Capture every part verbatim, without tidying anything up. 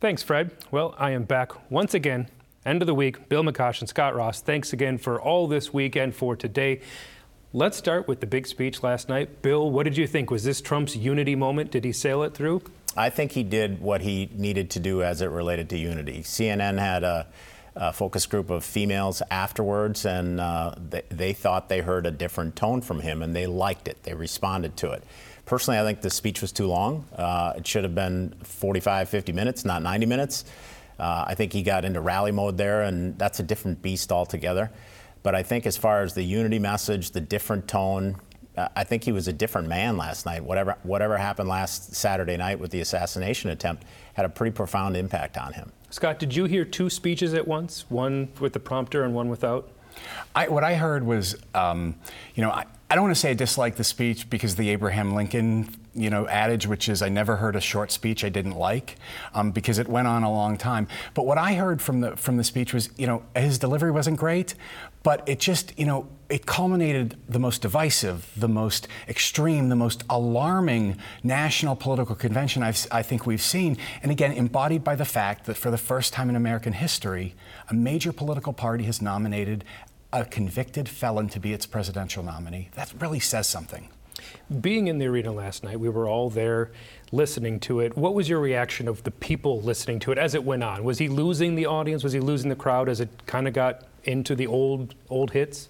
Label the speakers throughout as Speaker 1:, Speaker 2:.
Speaker 1: Thanks, Fred. Well, I am back once again. End of the week. Bill McCosh and Scott Ross, thanks again for all this week and for today. Let's start with the big speech last night. Bill, what did you think? Was this Trump's unity moment? Did he sail it through?
Speaker 2: I think he did what he needed to do as it related to unity. C N N had a, a focus group of females afterwards, and uh, they, they thought they heard a different tone from him, and they liked it. They responded to it. Personally, I think the speech was too long. Uh, it should have been forty-five, fifty minutes, not ninety minutes. Uh, I think he got into rally mode there, and that's a different beast altogether. But I think as far as the unity message, the different tone, uh, I think he was a different man last night. Whatever, whatever happened last Saturday night with the assassination attempt had a pretty profound impact on him.
Speaker 1: Scott, did you hear two speeches at once, one with the prompter and one without?
Speaker 3: I, what I heard was, um, you know, I, I don't want to say I disliked the speech because of the Abraham Lincoln, you know, adage, which is I never heard a short speech I didn't like, um, because it went on a long time. But what I heard from the from the speech was, you know, his delivery wasn't great, but it just, you know, it culminated the most divisive, the most extreme, the most alarming national political convention I've, I think we've seen. And again, embodied by the fact that for the first time in American history, a major political party has nominated a convicted felon to be its presidential nominee. That really says something.
Speaker 1: Being in the arena last night, we were all there listening to it. What was your reaction of the people listening to it as it went on? Was he losing the audience? Was he losing the crowd as it kind of got into the old old hits?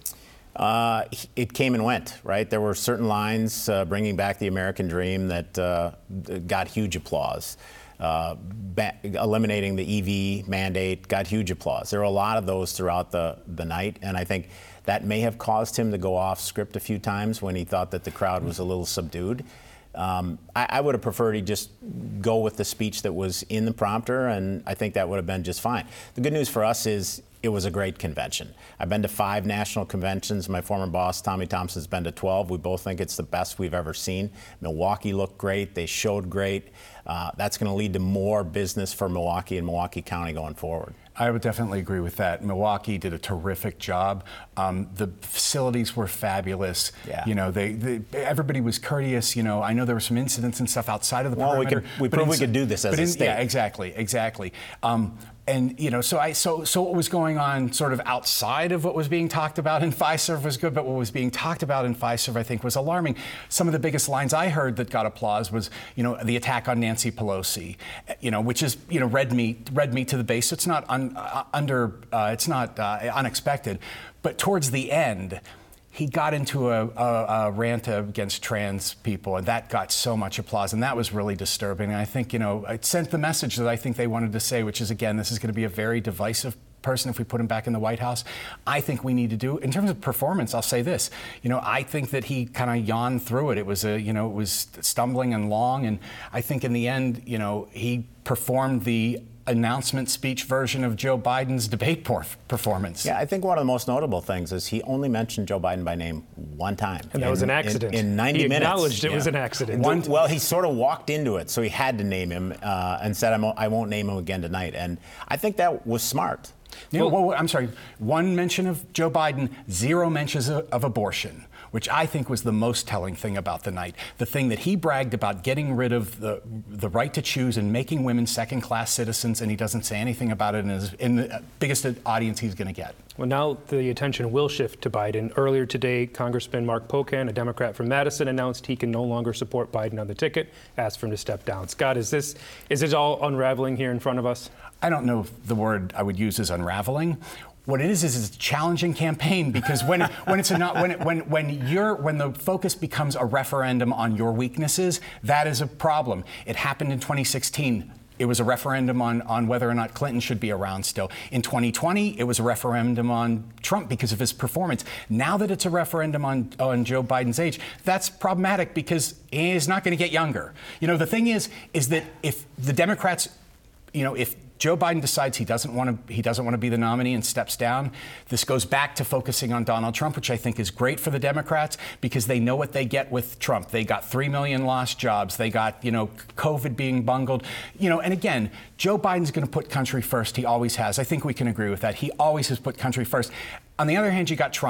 Speaker 2: Uh, it came and went, right? There were certain lines uh, bringing back the American dream that uh, got huge applause. Uh, ba- eliminating the E V mandate got huge applause. There were a lot of those throughout the, the night, and I think that may have caused him to go off script a few times when he thought that the crowd was a little subdued. Um, I, I would have preferred he just go with the speech that was in the prompter, and I think that would have been just fine. The good news for us is it was a great convention. I've been to five national conventions. My former boss, Tommy Thompson's been to twelve. We both think it's the best we've ever seen. Milwaukee looked great. They showed great. Uh, that's going to lead to more business for Milwaukee and Milwaukee County going forward.
Speaker 3: I would definitely agree with that. Milwaukee did a terrific job. Um, the facilities were fabulous.
Speaker 2: Yeah.
Speaker 3: You know, they, they everybody was courteous. You know, I know there were some incidents and stuff outside of the
Speaker 2: well,
Speaker 3: perimeter.
Speaker 2: We could, we proved we could do this as
Speaker 3: but
Speaker 2: a
Speaker 3: in,
Speaker 2: state.
Speaker 3: Yeah, exactly, exactly. Um, And, you know, so I so so what was going on sort of outside of what was being talked about in Fiserv was good, but what was being talked about in Fiserv, I think, was alarming. Some of the biggest lines I heard that got applause was, you know, the attack on Nancy Pelosi, you know, which is, you know, red meat, red meat to the base. It's not un, uh, under, uh, it's not uh, unexpected. But towards the end, he got into a, a, a rant against trans people, and that got so much applause, and that was really disturbing. And I think, you know, it sent the message that I think they wanted to say, which is, again, this is going to be a very divisive person if we put him back in the White House. I think we need to do, in terms of performance, I'll say this, you know, I think that he kind of yawned through it. It was a, you know, it was stumbling and long, and I think in the end, you know, he performed the announcement speech version of Joe Biden's debate performance.
Speaker 2: Yeah, I think one of the most notable things is he only mentioned Joe Biden by name one time.
Speaker 1: And that
Speaker 2: in,
Speaker 1: was an accident.
Speaker 2: In, in ninety
Speaker 1: he
Speaker 2: minutes.
Speaker 1: He acknowledged it
Speaker 2: yeah.
Speaker 1: was an accident.
Speaker 2: One, well, he sort of walked into it, so he had to name him uh, and said, I'm, I won't name him again tonight. And I think that was smart.
Speaker 3: You know, well, I'm sorry, one mention of Joe Biden, zero mentions of, of abortion, which I think was the most telling thing about the night. The thing that he bragged about getting rid of the the right to choose and making women second-class citizens, and he doesn't say anything about it in, his, in the biggest audience he's going to get.
Speaker 1: Well, now the attention will shift to Biden. Earlier today, Congressman Mark Pocan, a Democrat from Madison, announced he can no longer support Biden on the ticket, asked for him to step down. Scott, is this is this all unraveling here in front of us?
Speaker 3: I don't know if the word I would use is unraveling. What it is is it's a challenging campaign because when it, when it's a not when it, when when you're when the focus becomes a referendum on your weaknesses, that is a problem. It happened in twenty sixteen. It was a referendum on, on whether or not Clinton should be around still. In twenty twenty, it was a referendum on Trump because of his performance. Now that it's a referendum on, on Joe Biden's age, that's problematic because he's not going to get younger. You know, the thing is, is that if the Democrats, you know, if Joe Biden decides he doesn't want to he doesn't want to be the nominee and steps down, this goes back to focusing on Donald Trump, which I think is great for the Democrats because they know what they get with Trump. They got three million lost jobs. They got, you know, COVID being bungled. You know, and again, Joe Biden's going to put country first. He always has. I think we can agree with that. He always has put country first. On the other hand, you got Trump.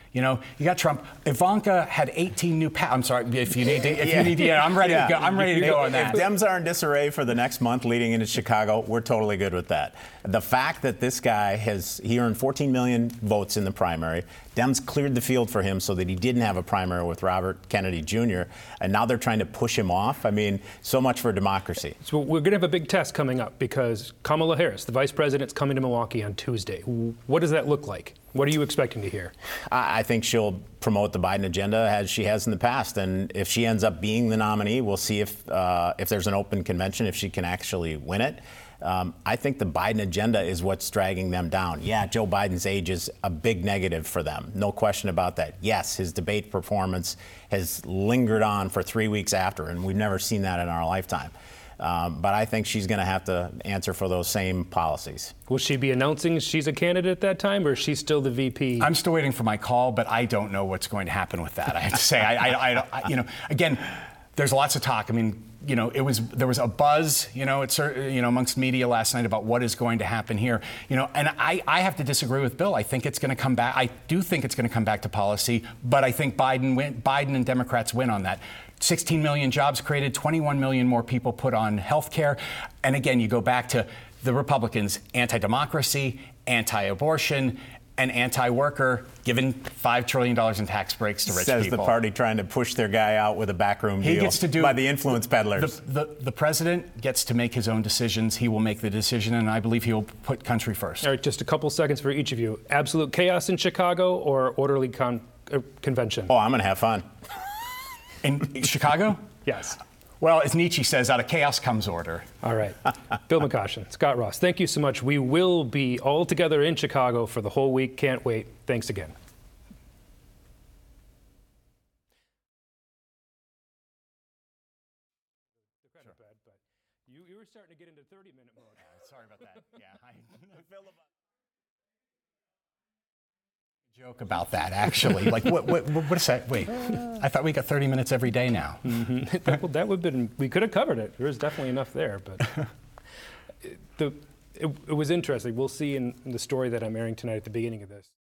Speaker 3: You know, you got Trump. Ivanka had eighteen new. Pa- I'm sorry if you need to. If
Speaker 2: Yeah.
Speaker 3: you need to, yeah, I'm ready
Speaker 2: Yeah.
Speaker 3: to go. I'm ready to go on that.
Speaker 2: If Dems are in disarray for the next month leading into Chicago, we're totally good with that. The fact that this guy has he earned fourteen million votes in the primary. Dems cleared the field for him so that he didn't have a primary with Robert Kennedy Junior And now they're trying to push him off. I mean, so much for democracy.
Speaker 1: So we're going to have a big test coming up because Kamala Harris, the vice president's coming to Milwaukee on Tuesday. What does that look like? What are you expecting to hear?
Speaker 2: I I think she'll promote the Biden agenda as she has in the past. And if she ends up being the nominee, we'll see if uh, if there's an open convention, if she can actually win it. Um, I think the Biden agenda is what's dragging them down. Yeah, Joe Biden's age is a big negative for them. No question about that. Yes, his debate performance has lingered on for three weeks after, and we've never seen that in our lifetime. Um, but I think she's going to have to answer for those same policies.
Speaker 1: Will she be announcing she's a candidate at that time, or is she still the V P?
Speaker 3: I'm still waiting for my call, but I don't know what's going to happen with that. I have to say, I, I, I, I you know, again, there's lots of talk. I mean, you know, it was there was a buzz, you know, it's you know amongst media last night about what is going to happen here, you know, and I, I have to disagree with Bill. I think it's going to come back. I do think it's going to come back to policy, but I think Biden win, Biden and Democrats win on that. sixteen million jobs created, twenty-one million more people put on health care, and again, you go back to the Republicans: anti-democracy, anti-abortion, and anti-worker, giving five trillion dollars in tax breaks to rich
Speaker 2: Says
Speaker 3: people.
Speaker 2: the party trying to push their guy out with a backroom
Speaker 3: He
Speaker 2: deal
Speaker 3: gets to do
Speaker 2: by the influence peddlers.
Speaker 3: The, the, the president gets to make his own decisions. He will make the decision, and I believe he will put country first.
Speaker 1: All right, just a couple seconds for each of you. Absolute chaos in Chicago or orderly con- uh, convention?
Speaker 2: Oh, I'm going to have fun.
Speaker 3: In Chicago?
Speaker 1: Yes.
Speaker 3: Well, as Nietzsche says, out of chaos comes order.
Speaker 1: All right. Bill McCoshen, Scott Ross, thank you so much. We will be all together in Chicago for the whole week. Can't wait. Thanks again. You, you were starting to get into thirty-minute mode.
Speaker 3: Sorry about that. Yeah, I joke about that, actually. Like, what, what, what is that? Wait, I thought we got thirty minutes every day now.
Speaker 1: Mm-hmm. that, well, that would have been, we could have covered it. There was definitely enough there, but the, it, it was interesting. We'll see in, in the story that I'm airing tonight at the beginning of this.